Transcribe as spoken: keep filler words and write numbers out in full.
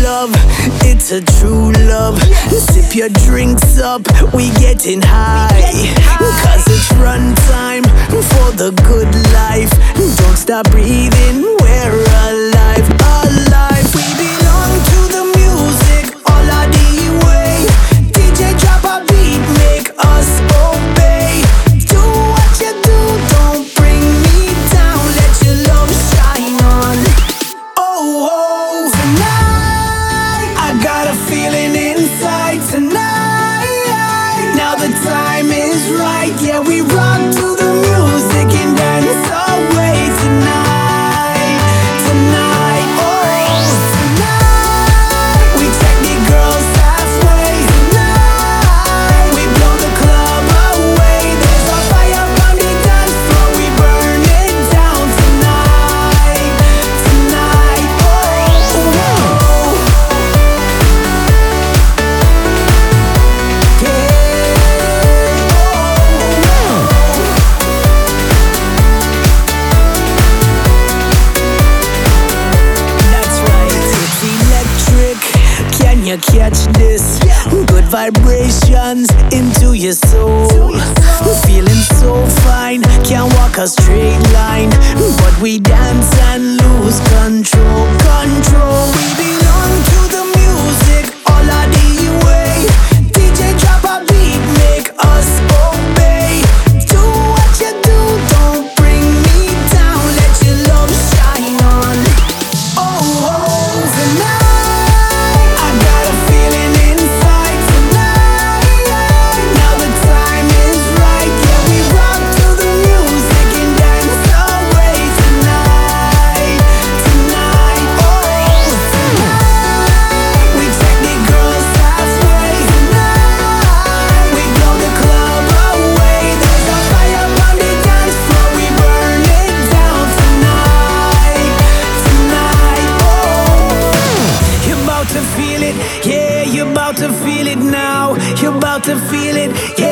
love, it's a true love. Sip your drinks up, we getting high. Cause it's run time for the good life. Don't stop breathing, we're alive, alive. We belong to the music, all our D way. D J drop a beat, make us obey. Do what you do, don't bring me down. Let your love shine on. Oh, oh, tonight I got a feeling inside tonight. Now the time is right, yeah, we rock to the music and dance away tonight, tonight, oh, tonight. We take the girls halfway tonight. We blow the club away. There's a fire on the dance floor. We burn it down tonight, tonight, oh, oh. That's right, it's electric. Can you catch this? Good vibrations into your soul. Feeling so fine, can't walk a straight line, but we dance and lose control, control. We belong to the music, all our D way. D J drop a beat, make us obey. Do what you do, don't bring me down. Let your love shine on. Oh, oh, tonight I got a feeling inside tonight. Now the time is right, yeah, we rock to the music and dance away tonight, tonight, oh, tonight. We take the girls halfway tonight. We blow the club away. There's a fire on the dance floor. We burn it down tonight, tonight, oh. You're about to feel it, yeah, you're about to feel it now. You're about to feel it, yeah.